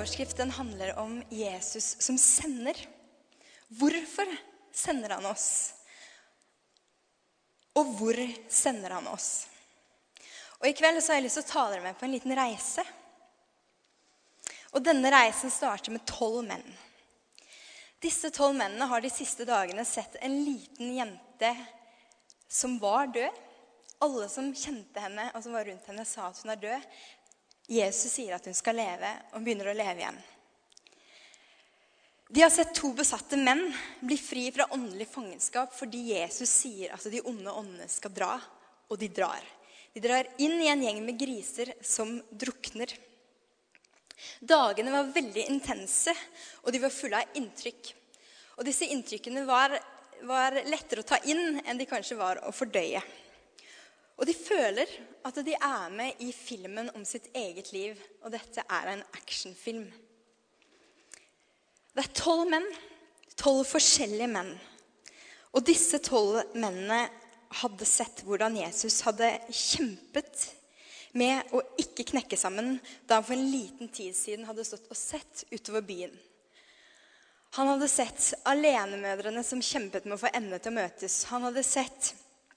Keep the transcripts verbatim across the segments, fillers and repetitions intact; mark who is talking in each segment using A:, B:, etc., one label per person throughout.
A: overskrift den handler om Jesus som sender. Hvorfor sender han oss? Og hvor sender han oss? Og i kveld så har jeg lyst til å ta dere med på en liten reise. Og denne reisen starter med tolv menn. Disse tolv mennene har de siste dagene sett en liten jente som var død. Alle som kjente henne og som var rundt henne sa at hun er død. Jesus sier at hun skal leve, og hun begynner å leve igjen. De har sett to besatte menn bli fri fra åndelig fangenskap fordi Jesus sier at de onde åndene skal dra, og de drar. De drar inn i en gjeng med griser som drukner. Dagene var veldig intense, og de var fulle av inntrykk. Og disse inntrykkene var, var lettere å ta inn enn de kanskje var å fordøye. Og de føler at de er med i filmen om sitt eget liv, og dette er en actionfilm. Det er tolv menn, tolv forskjellige menn. Og disse tolv mennene hadde sett hvordan Jesus hadde kjempet med å ikke knekke sammen da han for en liten tid siden hadde stått og sett utover byen. Han hadde sett alenemødrene som kjempet med å få endene til å møtes. Han hadde sett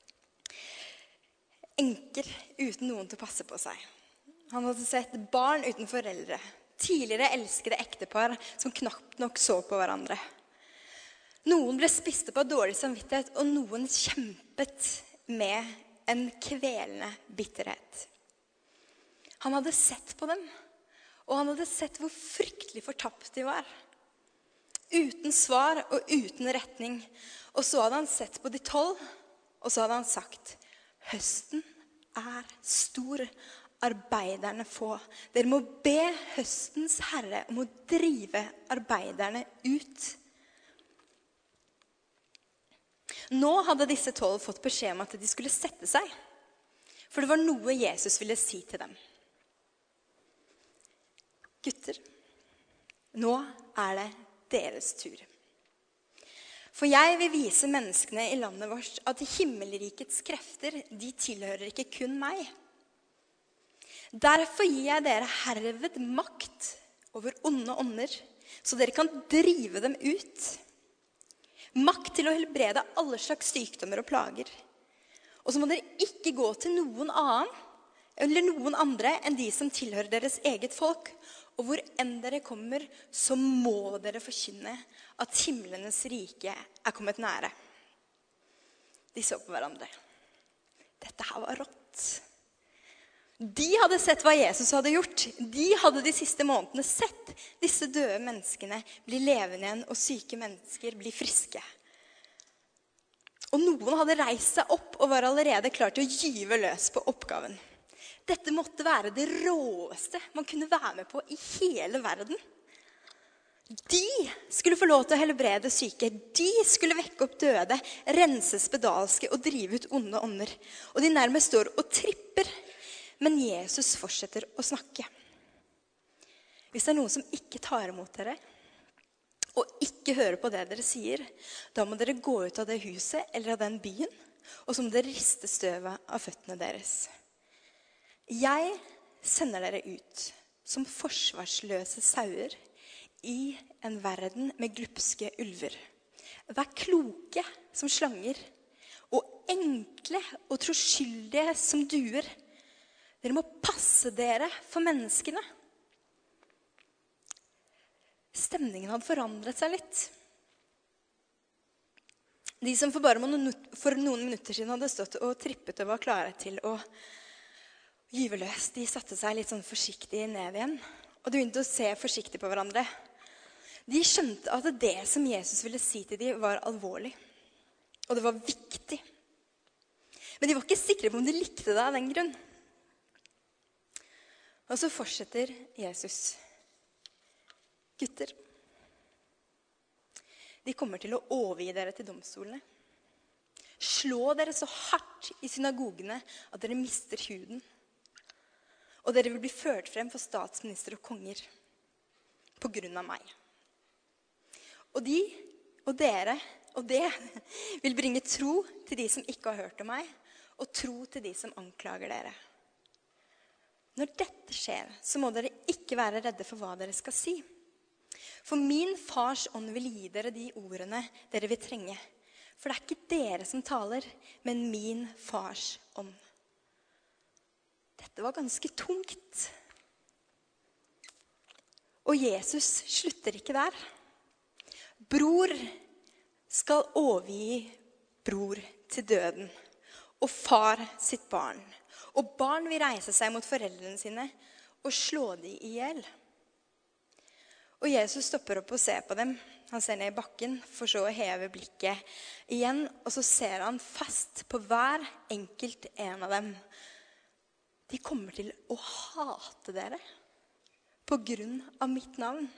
A: enker uten noen til å passe på seg. Han hadde sett barn uten foreldre. Tidligere elskede ektepar som knapt nok så på hverandre. Noen ble spist på dårlig samvittighet, og noen kjempet med en kvelende bitterhet. Han hadde sett på dem, og han hadde sett hvor fryktelig fortapt de var. Uten svar og uten retning. Og så hadde han sett på de tolv, og så hadde han sagt, høsten er stor, arbeiderne få. Dere må be høstens herre om å drive arbeiderne ut. Nå hadde disse tolv fått beskjed om at de skulle sette seg, for det var noe Jesus ville si til dem. Gutter, nå er det deres tur. For jeg vil vise menneskene i landet vårt at himmelrikets krefter, de tilhører ikke kun meg. Derfor gir jeg dere herved makt over onde ånder, så dere kan drive dem ut. Makt til å helbrede alle slags sykdommer og plager. Og så må dere ikke gå til noen annen, eller noen andre enn de som tilhører deres eget folk. Og hvor enn dere kommer, så må dere forkynne at himlenes rike er kommet nære. De så på hverandre. Dette her var rått. De hadde sett hva Jesus hadde gjort. De hadde de siste månedene sett disse døde menneskene bli levende igjen, og syke mennesker bli friske. Og noen hadde reist seg opp og var allerede klar til å gyve løs på oppgaven. Dette måtte være det råeste man kunne være med på i hele verden. De skulle få lov til å helbrede syke. De skulle vekke opp døde, rense spedalske og drive ut onde ånder. Og de nærmest står og tripper. Men Jesus fortsetter å snakke. Hvis det er noen som ikke tar imot dere, og ikke hører på det dere sier, da må dere gå ut av det huset eller av den byen, og så må dere riste støvet av føttene deres. Jeg sender dere ut som forsvarsløse sauer i en verden med glupske ulver. Vær kloke som slanger, og enkle og troskyldige som duer. Dere må passe dere for menneskene. Stemningen hadde forandret seg litt. De som for bare for noen minutter siden hadde stått og trippet og var klare til å gyve løs, de satte seg litt sånn forsiktig ned igjen. Og de begynte å se forsiktig på hverandre. De skjønte at det som Jesus ville si til dem var alvorlig. Og det var viktig. Men de var ikke sikre på om de likte det av den grunn. Og så fortsetter Jesus. Gutter, de kommer til å overgi dere til domstolene. Slå dere så hardt i synagogene at dere mister huden. Og dere vil bli ført frem for statsminister og konger på grunn av meg. Og de, og dere, og det vil bringe tro til de som ikke har hørt om meg, og tro til de som anklager dere. Når dette skjer, så må dere ikke være redde for hva dere skal si. For min fars ånd vil gi dere de ordene dere vil trenge. For det er ikke dere som taler, men min fars ånd. Dette var ganske tungt. Og Jesus slutter ikke der. Bror skal overgi bror til døden, og far sitt barn. Og barn vil reise seg mot foreldrene sine og slå de i hjel. Og Jesus stopper opp og ser på dem. Han ser ned i bakken, for så å heve blikket igjen, og så ser han fast på hver enkelt en av dem. De kommer til å hate dere på grunn av mitt navn.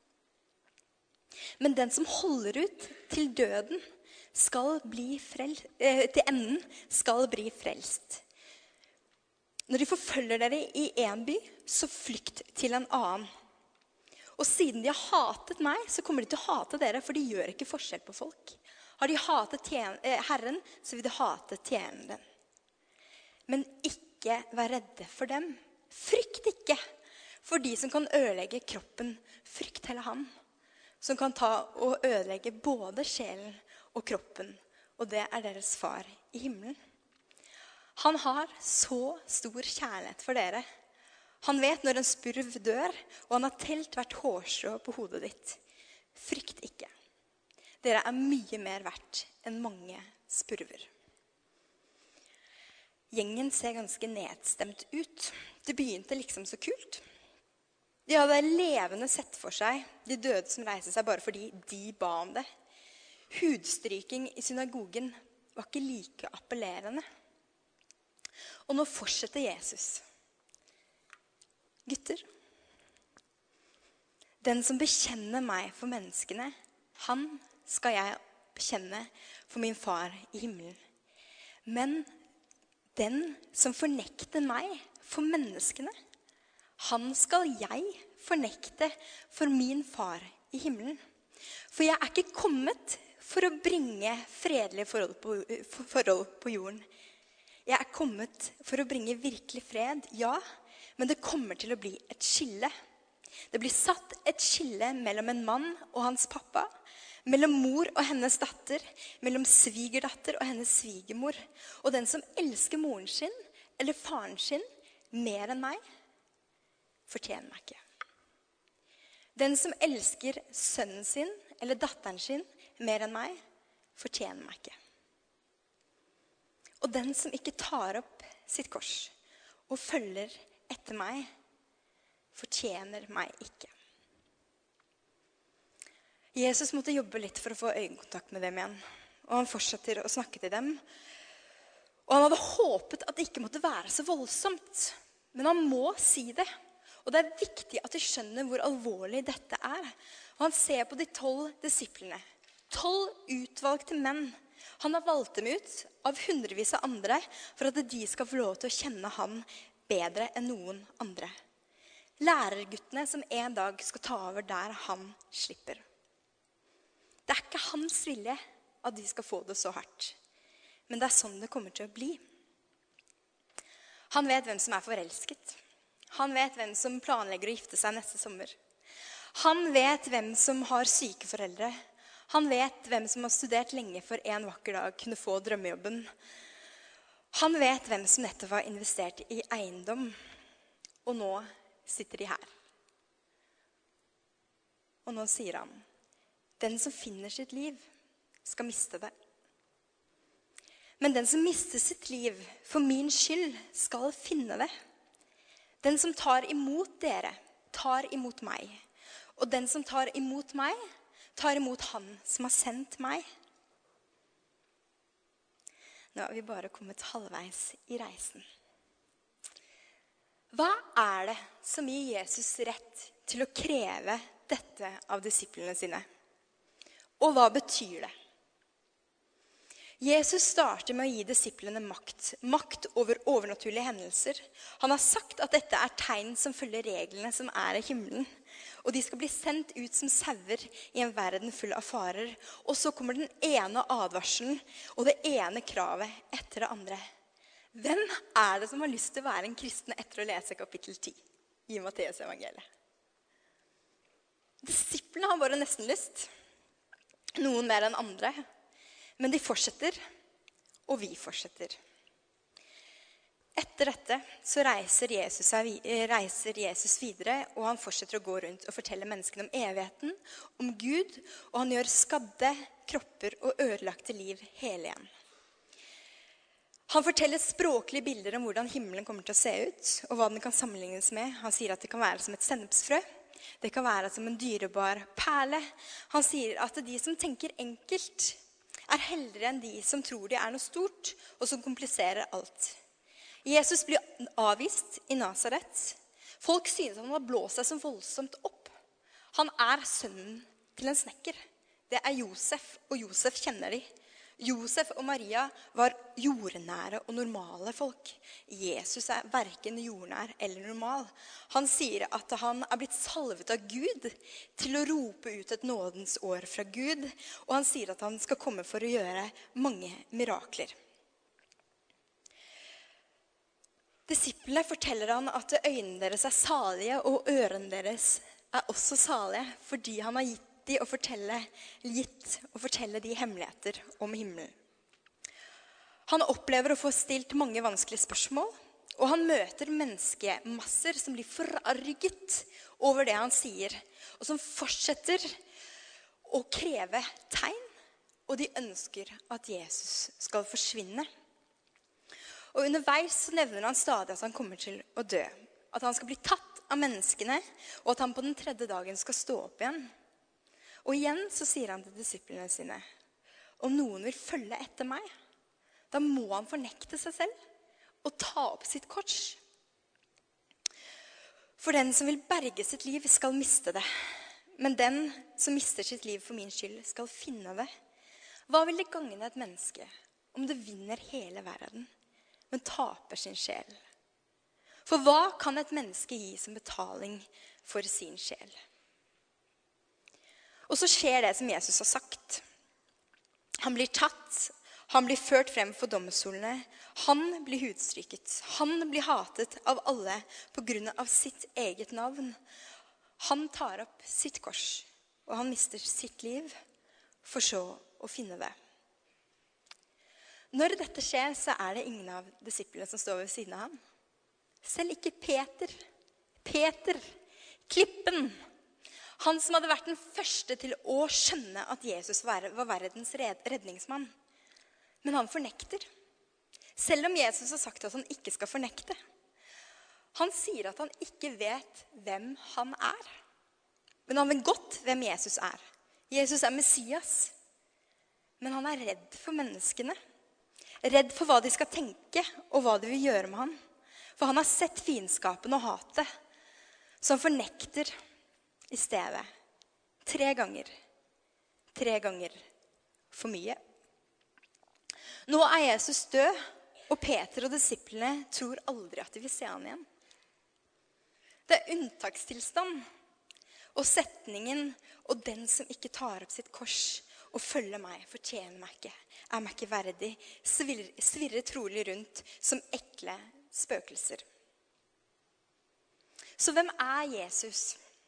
A: Men den som holder ut til døden skal bli frelst, eh, til enden skal bli frelst. Når de forfølger dere i en by, så flykt til en annen. Og siden de har hatet meg, så kommer de til å hate dere, for de gjør ikke forskjell på folk. Har de hatet tjen- eh, Herren, så vil de hate tjeneren. Men ikke vær redde for dem. Frykt ikke for de som kan ødelegge kroppen. Frykt heller han, som kan ta og ødelegge både sjelen og kroppen. Og det er deres far i himmelen. Han har så stor kjærlighet for dere. Han vet når en spurv dør, og han har telt hvert hårstrå på hodet ditt. Frykt ikke. Dere er mye mer verdt enn mange spurver. Gjengen ser ganske nedstemt ut. Det begynte liksom så kult. De hadde levende sett for seg de døde som reiste seg bare fordi de ba om det. Hudstryking i synagogen var ikke like appellerende. Og nå fortsetter Jesus. Gutter, den som bekjenner meg for menneskene, han skal jeg bekjenne for min far i himmelen. Men den som fornekter meg for menneskene, han skal jeg fornekte for min far i himmelen. For jeg er ikke kommet for å bringe fredelige forhold på, forhold på jorden. Jeg er kommet for å bringe virkelig fred, ja, men det kommer til å bli et skille. Det blir satt et skille mellom en mann og hans pappa, mellom mor og hennes datter, mellom svigerdatter og hennes svigermor. Og den som elsker moren sin eller faren sin mer enn meg, fortjener meg ikke. Den som elsker sønnen sin eller datteren sin mer enn meg, fortjener meg ikke. Og den som ikke tar opp sitt kors og følger etter meg, fortjener meg ikke. Jesus måtte jobbe litt for å få øyekontakt med dem igjen. Og han fortsetter å snakke til dem. Og han hadde håpet at det ikke måtte være så voldsomt. Men han må si det. Og det er viktig at de skjønner hvor alvorlig dette er. Og han ser på de tolv disiplene. Tolv utvalgte menn. Han har valgt dem ut av hundrevis av andre for at de skal få lov til å kjenne han bedre enn noen andre. Lærerguttene som en dag skal ta over der han slipper. Det er ikke hans vilje at de skal få det så hardt. Men det er sånn det kommer til å bli. Han vet hvem som er forelsket. Han vet hvem som planlegger å gifte seg neste sommer. Han vet hvem som har syke foreldre. Han vet hvem som har studert lenge for en vakker dag kunne få drømmejobben. Han vet hvem som nettopp har investert i eiendom. Og nå sitter de her. Og nå sier han, den som finner sitt liv skal miste det. Men den som mister sitt liv for min skyld skal finne det. Den som tar imot dere, tar imot meg. Og den som tar imot meg, tar imot han som har sendt meg. Nå har vi bare kommet halvveis i reisen. Hva er det som gir Jesus rett til å kreve dette av disiplene sine? Og hva betyr det? Jesus starter med å gi disiplene makt. Makt over overnaturlige hendelser. Han har sagt at dette er tegn som følger reglene som er i himmelen. Og de skal bli sendt ut som sauer i en verden full av farer. Og så kommer den ene advarselen og det ene kravet etter det andre. Hvem er det som har lyst til å være en kristen etter å lese kapittel ti i Matteus evangeliet? Disiplene har bare nesten lyst. Noen mer enn andre. Men de fortsetter, og vi fortsetter. Etter dette så reiser Jesus, reiser Jesus videre, og han fortsetter å gå rundt og fortelle menneskene om evigheten, om Gud, og han gjør skadde kropper og ødelagte liv hele igjen. Han forteller språklige bilder om hvordan himmelen kommer til å se ut, og hva den kan sammenlignes med. Han sier at det kan være som et sennepsfrø. Det kan være som en dyrebar perle. Han sier at de som tenker enkelt er heldigere enn de som tror de er noe stort, og som kompliserer alt. Jesus blir avvist i Nazaret. Folk synes han har blåst seg så voldsomt opp. Han er sønnen til en snekker. Det er Josef, og Josef kjenner de. Josef og Maria var jordnære og normale folk. Jesus er hverken jordnær eller normal. Han sier at han er blitt salvet av Gud til å rope ut et nådens år fra Gud, og han sier at han skal komme for å gjøre mange mirakler. Disiplene forteller han at øynene deres er salige, og ørene deres er også salige, fordi han har gitt de å fortelle, gitt å fortelle de hemmeligheter om himmelen. Han opplever å få stilt mange vanskelige spørsmål, og han møter menneskemasser som blir forarget over det han sier, og som fortsetter å kreve tegn, og de ønsker at Jesus skal forsvinne. Og underveis så nevner han stadig at han kommer til å dø, at han skal bli tatt av menneskene, og at han på den tredje dagen skal stå opp igjen. Og igjen så sier han til disiplene sine, om noen vil følge etter meg, da må han fornekte seg selv og ta opp sitt kors. For den som vil berge sitt liv skal miste det, men den som mister sitt liv for min skyld skal finne det. Hva vil det gagne et menneske om det vinner hele verden, men taper sin sjel? For hva kan et menneske gi som betaling for sin sjel? Og så skjer det som Jesus har sagt. Han blir tatt, han blir ført frem for domstolene, han blir hudstryket, han blir hatet av alle på grunn av sitt eget navn. Han tar opp sitt kors, og han mister sitt liv, for så å finne det. Når dette skjer, så er det ingen av disiplene som står ved siden av ham. Selv ikke Peter. Peter, klippen. Han som hadde vært den første til å skjønne at Jesus var verdens redningsmann. Men han fornekter. Selv om Jesus har sagt at han ikke skal fornekte. Han sier at han ikke vet hvem han er. Men han vet godt hvem Jesus er. Jesus er Messias. Men han er redd for menneskene. Redd for hva de skal tenke, og hva de vil gjøre med han. For han har sett fiendskapen og hatet. Så han fornekter i stedet. Tre ganger. Tre ganger for mye. Nå er Jesus død, og Peter og disiplene tror aldri at de vil se han igjen. Det er unntakstilstand. Og setningen, og den som ikke tar opp sitt kors og følger meg, fortjener meg ikke, er meg ikke verdig, svirrer, svirrer trolig rundt som ekle spøkelser. Så hvem er Jesus?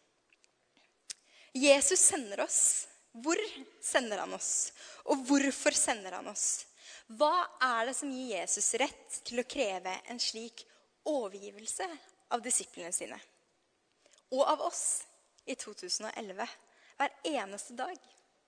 A: Jesus sender oss. Hvor sender han oss? Og hvorfor sender han oss? Hva er det som gir Jesus rett til å kreve en slik overgivelse av disiplene sine? Og av oss i to tusen og elleve, hver eneste dag.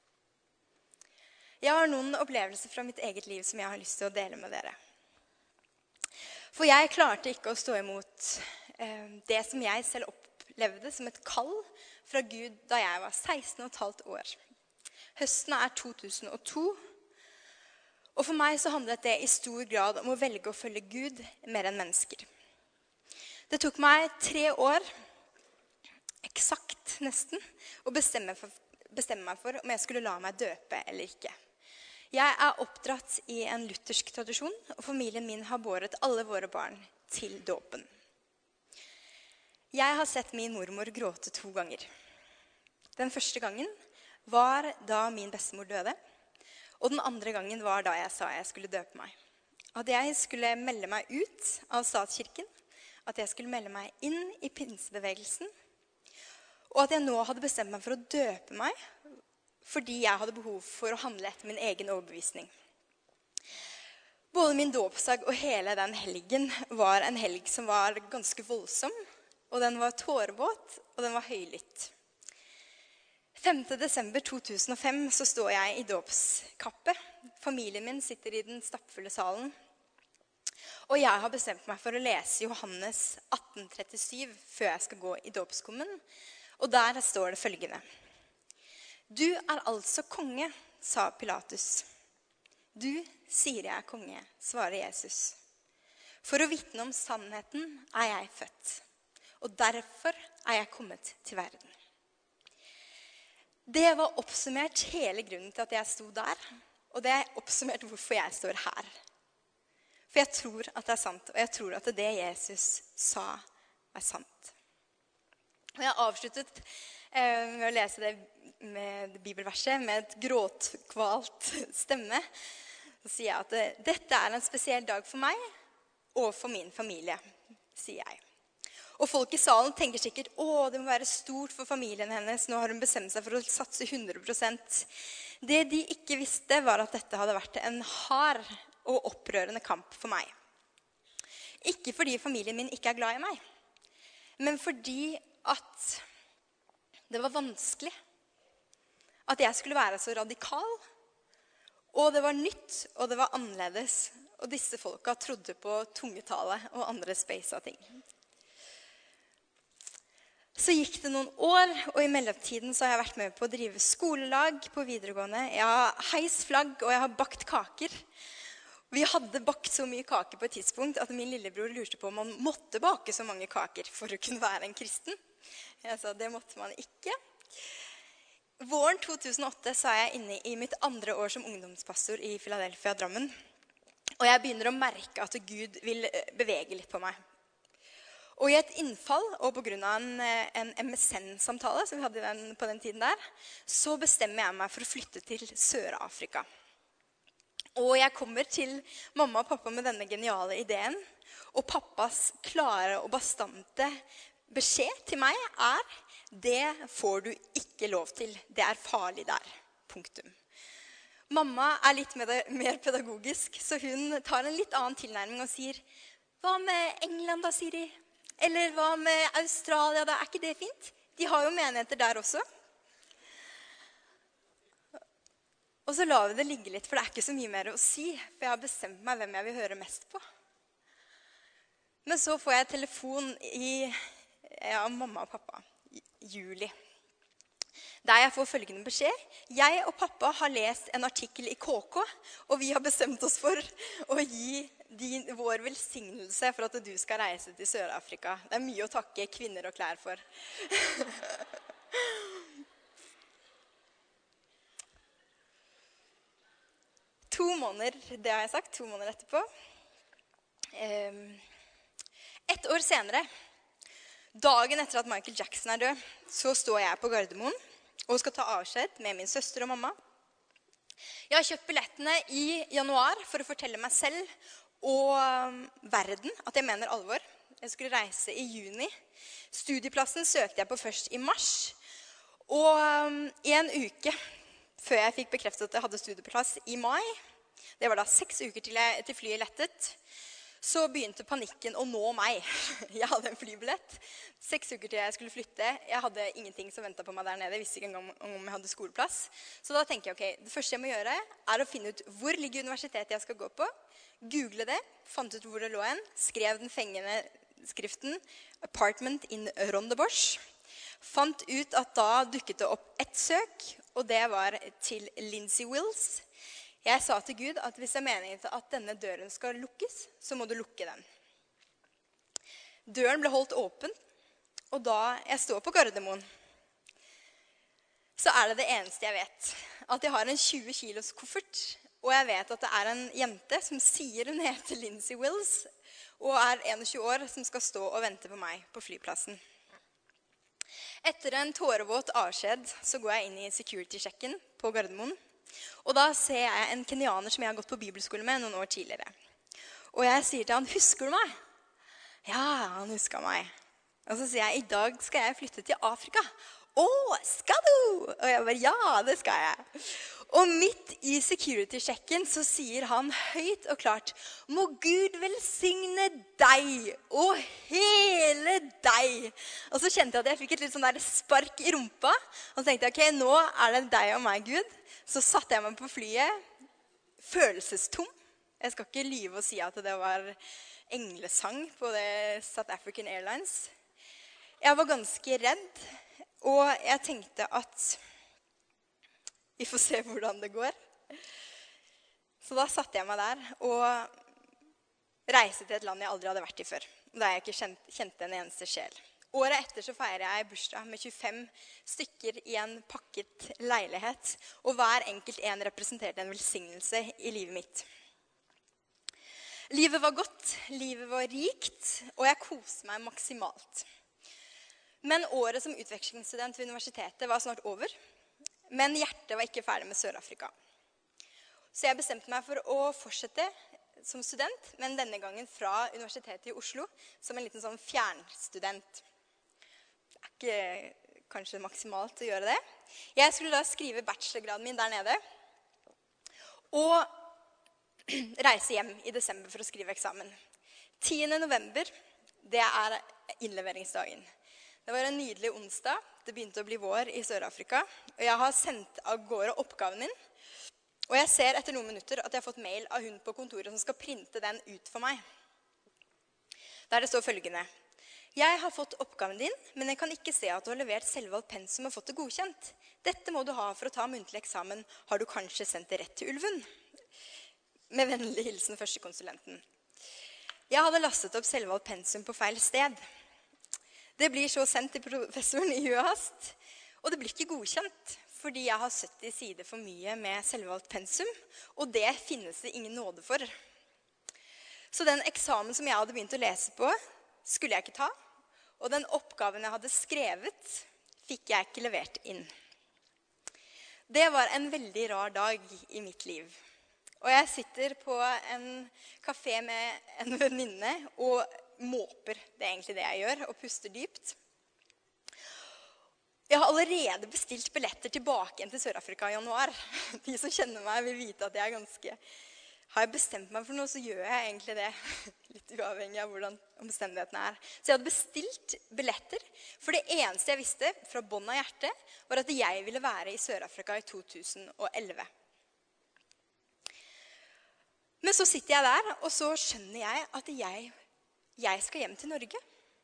A: Jeg har noen opplevelser fra mitt eget liv som jeg har lyst til å dele med dere. For jeg klarte ikke å stå imot eh, det som jeg selv opplevde som et kall fra Gud da jeg var seksten og et halvt år. Høsten er to tusen og to, og for meg så handlet det i stor grad om å velge å følge Gud mer enn mennesker. Det tok meg tre år, eksakt nesten, å bestemme, for, bestemme meg for om jeg skulle la meg døpe eller ikke. Jeg er oppdratt i en luthersk tradisjon, og familien min har båret alle våre barn til dåpen. Jeg har sett min mormor gråte to ganger. Den første gangen var da min bestemor døde, og den andre gangen var da jeg sa jeg skulle døpe meg. at jeg skulle melde meg ut av statskirken, at jeg skulle melde meg inn i pinsebevegelsen, og at jeg nå hadde bestemt meg for å døpe meg, fordi jeg hadde behov for å handle etter min egen overbevisning. Både min dåpsdag og hele den helgen var en helg som var ganske voldsom, og den var tårevåt, og den var høylytt. femte desember to tusen og fem så står jeg i dåpskappe. Familien min sitter i den stappfulle salen. Og jeg har bestemt meg for å lese Johannes atten trettisyv før jeg skal gå i dåpskummen. Og der står det følgende. Du er altså konge, sa Pilatus. Du sier jeg er konge, svarer Jesus. For å vitne om sannheten er jeg født. Og derfor er jeg kommet til verden. Det var oppsummert hele grunnen til at jeg sto der, og det er oppsummert hvorfor jeg står her. For jeg tror at det er sant, og jeg tror at det Jesus sa er sant. Og jeg har avsluttet eh, med å lese det med bibelverset med et gråtkvalt stemme. Så sier jeg at dette er en spesiell dag for meg og for min familie, sier jeg. Og folk i salen tenker sikkert, å, det må være stort for familien hennes. Nå har hun bestemt seg for å satse hundre prosent. Det de ikke visste var at dette hadde vært en hard og opprørende kamp for meg. Ikke fordi familien min ikke er glad i meg, men fordi at det var vanskelig. At jeg skulle være så radikal. Og det var nytt, og det var annerledes. Og disse folka trodde på tungetale og andre speisa ting. Så gikk det noen år, og i mellomtiden så har jeg vært med på å drive skolelag på videregående. Jeg har heist flagg, og jeg har bakt kaker. Vi hadde bakt så mye kaker på et tidspunkt at min lillebror lurte på om man måtte bake så mange kaker for å kunne være en kristen. Jeg sa det måtte man ikke. Våren to tusen og åtte så er jeg inne i mitt andre år som ungdomspastor i Philadelphia, Drammen. Og jeg begynner å merke at Gud vil bevege litt på meg. Og i et innfall, og på grunn av en, en M S N-samtale som vi hadde den, på den tiden der, så bestemmer jeg meg for å flytte til Sør-Afrika. Og jeg kommer til mamma og pappa med denne geniale ideen, og pappas klare og bastante beskjed til meg er, det får du ikke lov til, det er farlig der, punktum. Mamma er litt mer pedagogisk, så hun tar en litt annen tilnærming og sier, hva med England da, Siri? Eller hva med Australia da? Er ikke det fint? De har jo menigheter der også. Og så lar vi det ligge litt, for det er ikke så mye mer å si. For jeg har bestemt meg hvem jeg vil høre mest på. Men så får jeg telefon i ja, mamma og pappa i juli. Der jeg får følgende beskjed. Jeg og pappa har lest en artikkel i K K, og vi har bestemt oss for å gi din, vår velsignelse for at du skal reise til Sør-Afrika. Det er mye å takke kvinner og klær for. To måneder, det har jeg sagt, to måneder etterpå. Et år senere, dagen etter at Michael Jackson er død, så står jeg på Gardermoen og skal ta avskjed med min søster og mamma. Jeg har kjøpt billettene i januar for å fortelle meg selv og verden at jeg mener alvor. Jeg skulle reise i juni. Studieplassen søkte jeg på først i mars. Og i en uke før jeg fikk bekreftet at jeg hadde studieplass i mai, det var da seks uker til, jeg, til flyet lettet, så begynte panikken å nå meg. Jeg hadde en flybillett. Seks uker til jeg skulle flytte. Jeg hadde ingenting som ventet på meg der nede. Jeg visste ikke engang om jeg hadde skoleplass. Så da tenker jeg, ok, det første jeg må gjøre er å finne ut hvor ligger universitetet jeg skal gå på. Google det, fant ut hvor det lå en, skrev den fengende skriften Apartment in Rondebosch. Fant ut at da dukket det opp ett søk, og det var til Lindsay Wills. Jeg sa til Gud at hvis jeg mener at denne døren skal lukkes, så må du lukke den. Døren ble holdt åpen, og da jeg står på Gardermoen, så er det det eneste jeg vet. At jeg har en tjue kilos koffert, og jeg vet at det er en jente som sier hun heter Lindsay Wills, og er tjueen år som skal stå og vente på meg på flyplassen. Etter en tårevåt avskjed så går jeg inn i security-sjekken på Gardermoen. Og da ser jeg en kenianer som jeg har gått på bibelskole med noen år tidligere. Og jeg sier til han, husker du meg? Ja, han husker meg. Og så sier jeg, i dag skal jeg flytte til Afrika. Å, skal du? Og jeg bare, ja, det skal jeg. Og midt i security-sjekken så sier han høyt og klart, må Gud velsigne deg og hele deg. Og så kjente jeg at jeg fikk et litt sånn der spark i rumpa. Og så tenkte jeg, ok, nå er det deg og meg, Gud. Så satte jeg meg på flyet, følelsestom. Jeg skal ikke lyve og si at det var englesang på det South African Airlines. Jeg var ganske redd, og jeg tenkte at vi får se hvordan det går. Så da satte jeg meg der og reiste til et land jeg aldri hadde vært i før. Der jeg ikke kjente, kjente en eneste sjel. Året etter så feiret jeg bursdag med tjuefem stykker i en pakket leilighet. Og hver enkelt en representerte en velsignelse i livet mitt. Livet var godt, livet var rikt, og jeg koste meg maksimalt. Men året som utvekslingsstudent ved universitetet var snart over. Men hjertet var ikke ferdig med Sør-Afrika. Så jeg bestemte meg for å fortsette som student, men denne gangen fra Universitetet i Oslo, som en liten sånn fjernstudent. Det er ikke kanskje maksimalt å gjøre det. Jeg skulle da skrive bachelorgraden min der nede, og reise hjem i desember for å skrive eksamen. tiende november, det er innleveringsdagen. Det var en nydelig onsdag. Det begynte å bli vår i Sør-Afrika. Og jeg har sendt av gårde oppgaven min. Og jeg ser etter noen minutter at jeg har fått mail av hun på kontoret som skal printe den ut for meg. Der det står følgende. Jeg har fått oppgaven din, men jeg kan ikke se at du har levert selvvalgt pensum og fått det godkjent. Dette må du ha for å ta muntlig eksamen. Har du kanskje sendt det rett til ulven? Med vennlig hilsen førstekonsulenten. Jeg hadde lastet opp selvvalgt pensum på feil sted. Det blir så sendt til professoren i huet hast, og det blir ikke godkjent, fordi jeg har sytti sider for mye med selvvalgt pensum, og det finnes det ingen nåde for. Så den eksamen som jeg hadde begynt å lese på, skulle jeg ikke ta, og den oppgaven jeg hadde skrevet, fikk jeg ikke levert inn. Det var en veldig rar dag i mitt liv. Og jeg sitter på en kafé med en venninne og måper, det er egentlig det jeg gjør, og puster dypt. Jeg har allerede bestilt billetter tilbake igjen til Sør-Afrika i januar. De som kjenner meg vil vite at jeg er ganske... Har jeg bestemt meg for noe, så gjør jeg egentlig det. Litt uavhengig av hvordan omstendighetene er. Så jeg hadde bestilt billetter, for det eneste jeg visste fra bånd av hjertet, var at jeg ville være i Sør-Afrika i to tusen og elleve. Men så sitter jeg der, og så skjønner jeg at jeg... Jeg skal hjem til Norge.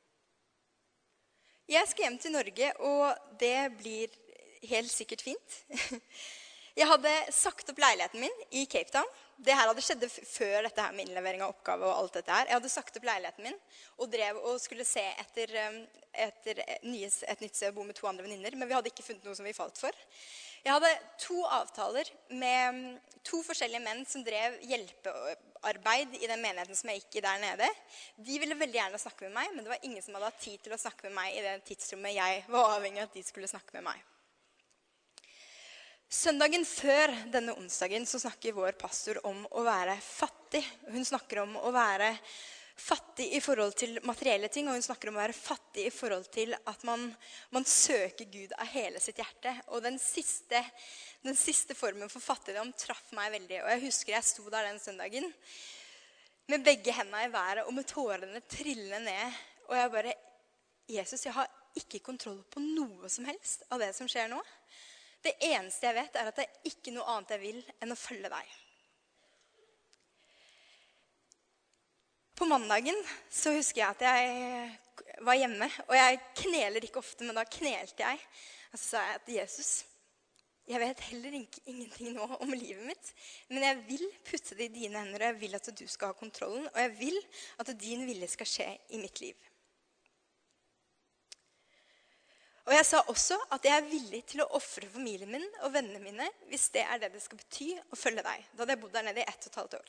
A: Jeg skal hjem til Norge, og det blir helt sikkert fint. Jeg hadde sagt opp leiligheten min i Cape Town. Det her hadde skjedd før dette her med innlevering av oppgave og alt dette her. Jeg hadde sagt opp leiligheten min og drev og skulle se etter, etter nye, et nytt sted å bo med to andre venninner, men vi hadde ikke funnet noe som vi falt for. Jeg hadde to avtaler med to forskjellige menn som drev hjelpearbeid i den menigheten som jeg gikk i der nede. De ville veldig gjerne snakke med meg, men det var ingen som hadde hatt tid til å snakke med meg i det tidsrommet jeg var avhengig av at de skulle snakke med meg. Søndagen før denne onsdagen så snakker vår pastor om å være fattig. Hun snakker om å være fattig i forhold til materielle ting, og hun snakker om å være fattig i forhold til at man, man søker Gud av hele sitt hjerte. Og den siste, den siste formen for fattigdom traff meg veldig. Og jeg husker jeg sto der den søndagen med begge hendene i været og med tårene trillende ned. Og jeg bare, Jesus, jeg har ikke kontroll på noe som helst av det som skjer nå. Det eneste jeg vet er at det er ikke noe annet jeg vil enn å følge deg. På mandagen så husker jeg at jeg var hjemme, og jeg kneler ikke ofte, men da knelte jeg. Og så sa jeg at Jesus, jeg vet heller ingenting nå om livet mitt, men jeg vil putte det i dine hender, og jeg vil at du skal ha kontrollen, og jeg vil at din vilje skal skje i mitt liv. Og jeg sa også at jeg er villig til å offre familien min og vennene mine hvis det er det det skal bety å følge deg. Da hadde jeg bodd der nede i ett og et halvt år.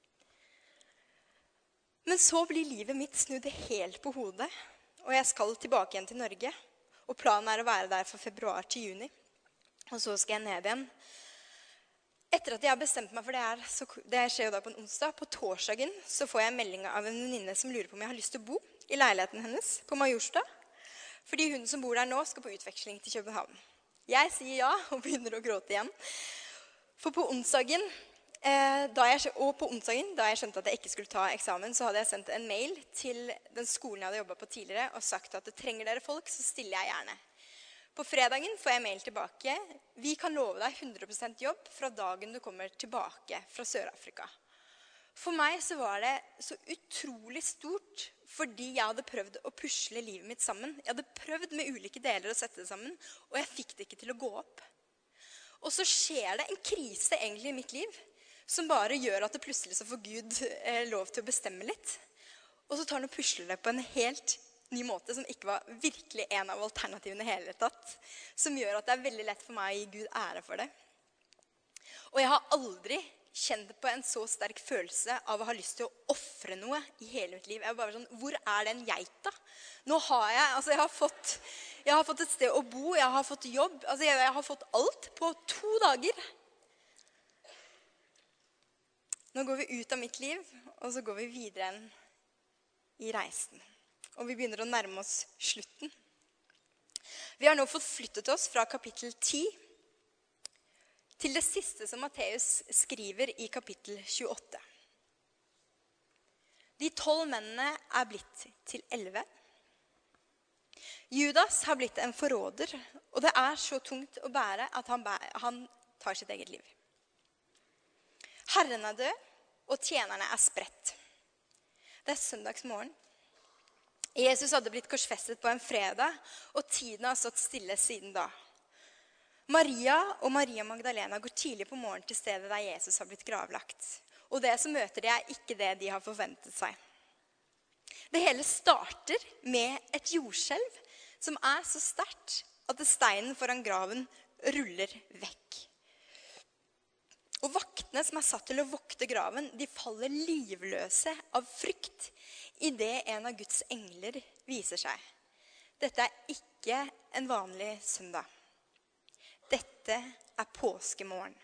A: Men så blir livet mitt snudd helt på hodet, og jeg skal tilbake igjen til Norge. Og planen er å være der fra februar til juni. Og så skal jeg ned igjen. Et Etter at jeg har bestemt meg for det her, så det skjer jo da på en onsdag, på torsdagen så får jeg en melding av en venninne som lurer på om jeg har lyst til å bo i leiligheten hennes på Majorstad. Fordi hun som bor der nå skal på utveksling til København. Jeg sier ja og begynner å gråte igjen. For på onsdagen, eh, da jeg, og på onsdagen, da jeg skjønte at jeg ikke skulle ta eksamen, så hadde jeg sendt en mail til den skolen jeg hadde jobbet på tidligere og sagt at trenger dere folk, så stiller jeg gjerne. På fredagen får jeg mail tilbake. Vi kan love deg hundre prosent jobb fra dagen du kommer tilbake fra Sør-Afrika. For meg så var det så utrolig stort, fordi jeg hadde prøvd å pusle livet mitt sammen. Jeg hadde prøvd med ulike deler å sette det sammen, og jeg fikk det ikke til å gå opp. Og så skjer det en krise egentlig i mitt liv, som bare gjør at det plutselig så får Gud eh, lov til å bestemme litt. Og så tar han og pusler det på en helt ny måte, som ikke var virkelig en av alternativene hele tatt, som gjør at det er veldig lett for meg å gi Gud ære for det. Og jeg har aldri kjent på en så sterk følelse av å ha lyst til å offre noe i hele mitt liv. Jeg var bare sånn, hvor er den geita? Nå har jeg, altså jeg har fått, jeg har fått et sted å bo, jeg har fått jobb, altså jeg, jeg har fått alt på to dager. Nå går vi ut av mitt liv, og så går vi videre i reisen. Og vi begynner å nærme oss slutten. Vi har nå fått flyttet oss fra kapittel ti til det siste som Matteus skriver i kapittel tjueåtte. De tolv mennene er blitt til elleve. Judas har blitt en forråder, og det er så tungt å bære at han, bærer, han tar sitt eget liv. Herren er død, og tjenerne er spredt. Det er søndagsmorgen. Jesus hadde blitt korsfestet på en fredag, og tiden har stått stille siden da. Maria og Maria Magdalena går tidlig på morgen til stedet der Jesus har blitt gravlagt. Og det som møter de er ikke det de har forventet seg. Det hele starter med et jordskjelv som er så sterkt at steinen foran graven ruller vekk. Og vaktene som er satt til å vokte graven, de faller livløse av frykt i det en av Guds engler viser seg. Dette er ikke en vanlig søndag. Dette er påskemorgen.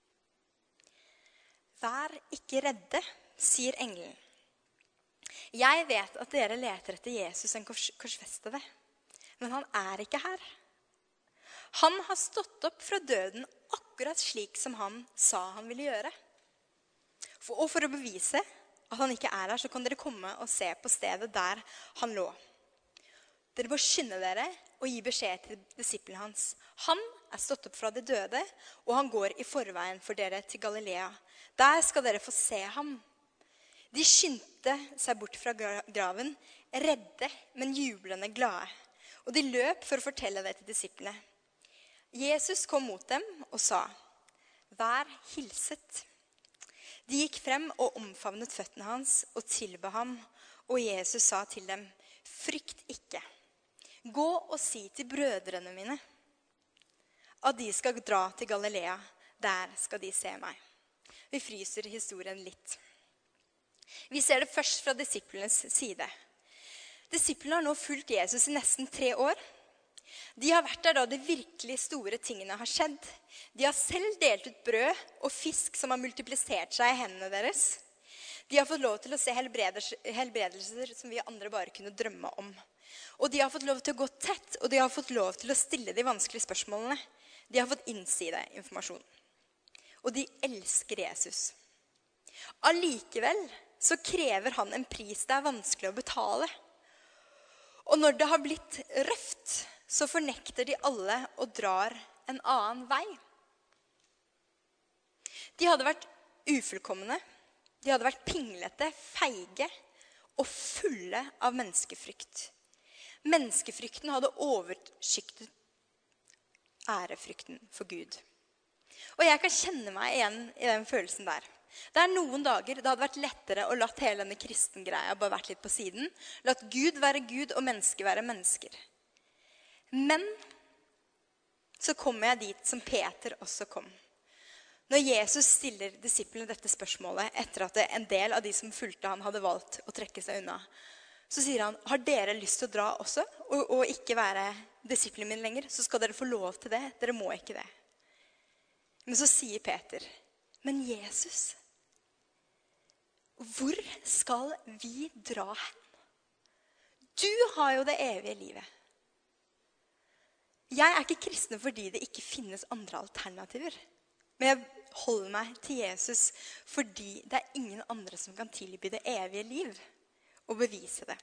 A: Vær ikke redde, sier engelen. Jeg vet at dere leter etter Jesus, den kors- korsfestede, men han er ikke her. Han har stått opp fra døden akkurat slik som han sa han ville gjøre. For, og for å bevise at han ikke er her, så kan dere komme og se på stedet der han lå. Dere må skynde dere og gi beskjed til disiplene hans. Han er stått opp fra de døde, og han går i forveien for dere til Galilea. Der skal dere få se ham. De skyndte seg bort fra graven, redde, men jublende glade. Og de løp for å fortelle det til disiplene. Jesus kom mot dem og sa, vær hilset. De gikk frem og omfavnet føttene hans og tilba ham, og Jesus sa til dem, frykt ikke. Gå og si til brødrene mine at de skal dra til Galilea, der skal de se meg. Vi fryser historien litt. Vi ser det først fra disiplenes side. Disiplene har nå fulgt Jesus i nesten tre år. De har vært der da de virkelig store tingene har skjedd. De har selv delt ut brød og fisk som har multiplisert seg i hendene deres. De har fått lov til å se helbredelser som vi andre bare kunne drømme om. Og de har fått lov til å gå tett, og de har fått lov til å stille de vanskelige spørsmålene. De har fått innsideinformasjon. Og de elsker Jesus. Allikevel så krever han en pris det er vanskelig å betale. Og når det har blitt røft, så fornekter de alle og drar en annen vei. De hadde vært ufullkomne, de hadde vært pinglete, feige og fulle av menneskefrykt. Menneskefrykten hadde overskygget ærefrykten for Gud. Og jeg kan kjenne meg igjen i den følelsen der. Det er noen dager det hadde vært lettere å latt hele denne kristengreia bare vært litt på siden. Latt Gud være Gud og mennesker være mennesker. Men så kommer jeg dit som Peter også kom. Når Jesus stiller disiplene dette spørsmålet etter at en del av de som fulgte han hadde valgt å trekke seg unna, så sier han, har dere lyst til å dra også og, og ikke være disiplene mine lenger, så skal dere få lov til det. Dere må ikke det. Men så sier Peter, Men Jesus, hvor skal vi dra hen? Du har jo det evige livet. Jeg er ikke kristen fordi det ikke finnes andre alternativer. Men jeg holder meg til Jesus fordi det er ingen andre som kan tilby det evige liv og bevise det.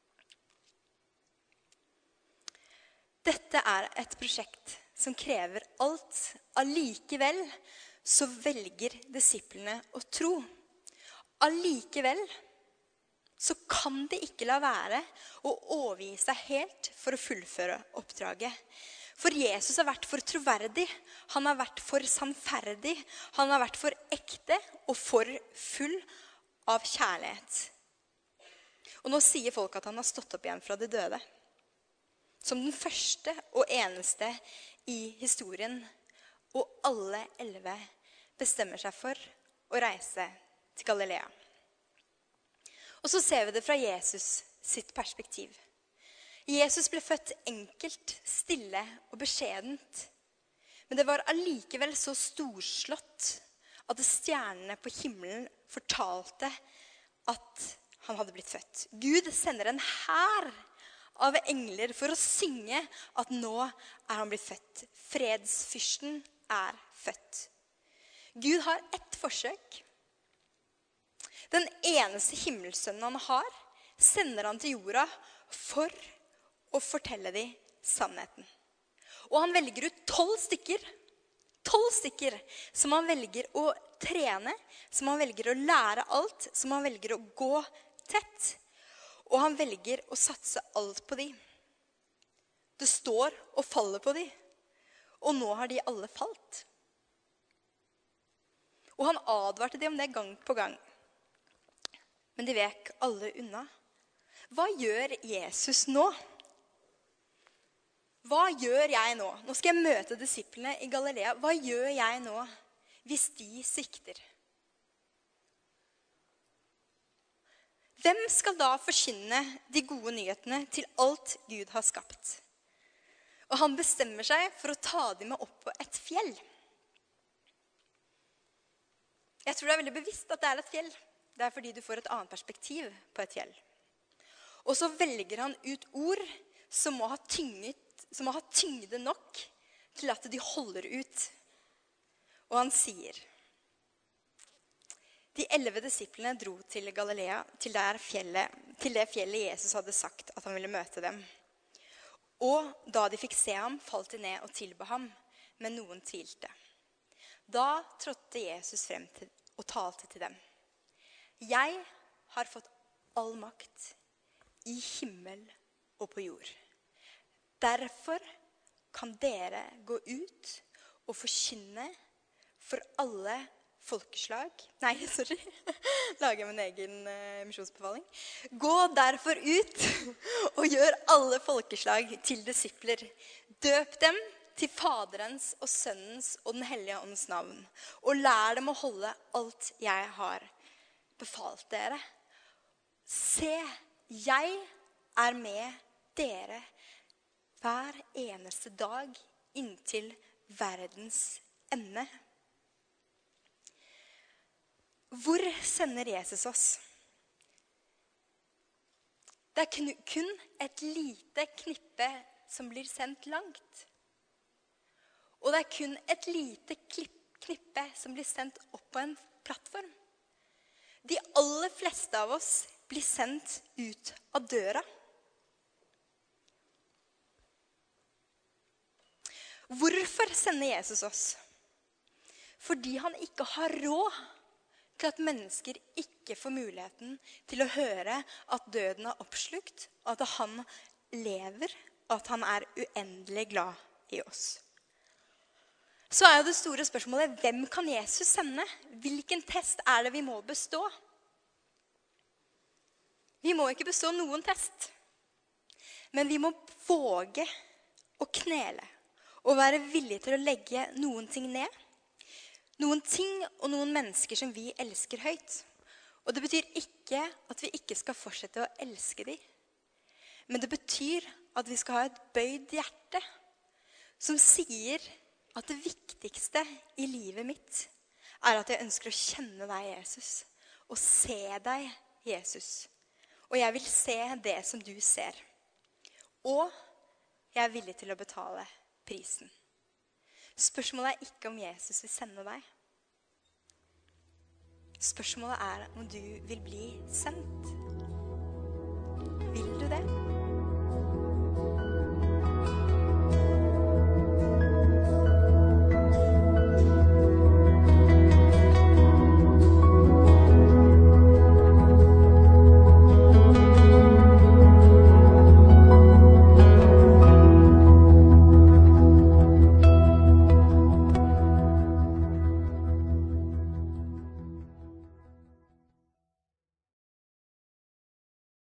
A: Dette er et prosjekt som krever alt. Allikevel så velger disiplene å tro. Allikevel så kan de ikke la være å overgi seg helt for å fullføre oppdraget. For Jesus har vært for troverdig, han har vært for sannferdig, han har vært for ekte og for full av kjærlighet. Og nå sier folk at han har stått opp igjen fra de døde. Som den første og eneste i historien. Og alle elleve bestemmer seg for å reise til Galilea. Og så ser vi det fra Jesus sitt perspektiv. Jesus ble født enkelt, stille og beskjedent. Men det var allikevel så storslått at stjernene på himmelen fortalte at han hadde blitt født. Gud sender en hær av engler for å synge at nå er han blitt født. Fredsfyrsten er født. Gud har ett forsøk. Den eneste himmelsønnen han har, sender han til jorda for å fortelle dem sannheten. Og han velger ut tolv stykker, tolv stykker som han velger å trene, som han velger å lære alt, som han velger å gå tett. Og han velger å satse alt på dem. Det står og faller på dem. Og nå har de alle falt. Og han advarte dem om det gang på gang. Men de vek alle unna. Hva gjør Jesus nå? Hva gjør jeg nå? Nå skal jeg møte disiplene i Galilea. Hva gjør jeg nå hvis de svikter? Hvem skal da forkynne de gode nyhetene til alt Gud har skapt? Og han bestemmer seg for å ta dem med opp på et fjell. Jeg tror det er veldig bevisst at det er et fjell. Det er fordi du får et annet perspektiv på et fjell. Og så velger han ut ord som må ha, tynget, som må ha tyngde nok til at de holder ut. Og han sier, de elleve disiplene dro til Galilea, til, der fjellet, til det fjellet Jesus hadde sagt at han ville møte dem. Og da de fikk se ham, falt de ned og tilba ham, men noen tvilte. Da trådte Jesus frem til, og talte til dem. Jeg har fått all makt i himmel og på jord. Derfor kan dere gå ut og forkynne for alle folkeslag. Nei, sorry. Lager min egen uh, misjonsbefaling. Gå derfor ut og gjør alle folkeslag til disipler. Døp dem til Faderens og Sønnens og den hellige ånds navn. Og lær dem å holde alt jeg har befalt dere. Se, jeg er med dere hver eneste dag inntil verdens ende. Hvor sender Jesus oss? Det er kun et lite knippe som blir sendt langt. Og det er kun et lite knippe som blir sendt opp på en plattform. De aller fleste av oss blir sendt ut av døra. Hvorfor sender Jesus oss? Fordi han ikke har råd til at mennesker ikke får muligheten til å høre at døden er oppslukt, at han lever, og at han er uendelig glad i oss. Så er jo det store spørsmålet, hvem kan Jesus sende? Hvilken test er det vi må bestå? Vi må ikke bestå noen test. Men vi må våge å knele og være villige til å legge noen ting ned. Noen ting og noen mennesker som vi elsker høyt. Og det betyr ikke at vi ikke skal fortsette å elske dem. Men det betyr at vi skal ha et bøyd hjerte som sier at det viktigste i livet mitt er at jeg ønsker å kjenne deg, Jesus, og se deg, Jesus. Og jeg vil se det som du ser. Og jeg er villig til å betale prisen. Spørsmålet er ikke om Jesus vil sende deg. Spørsmålet er om du vil bli sendt.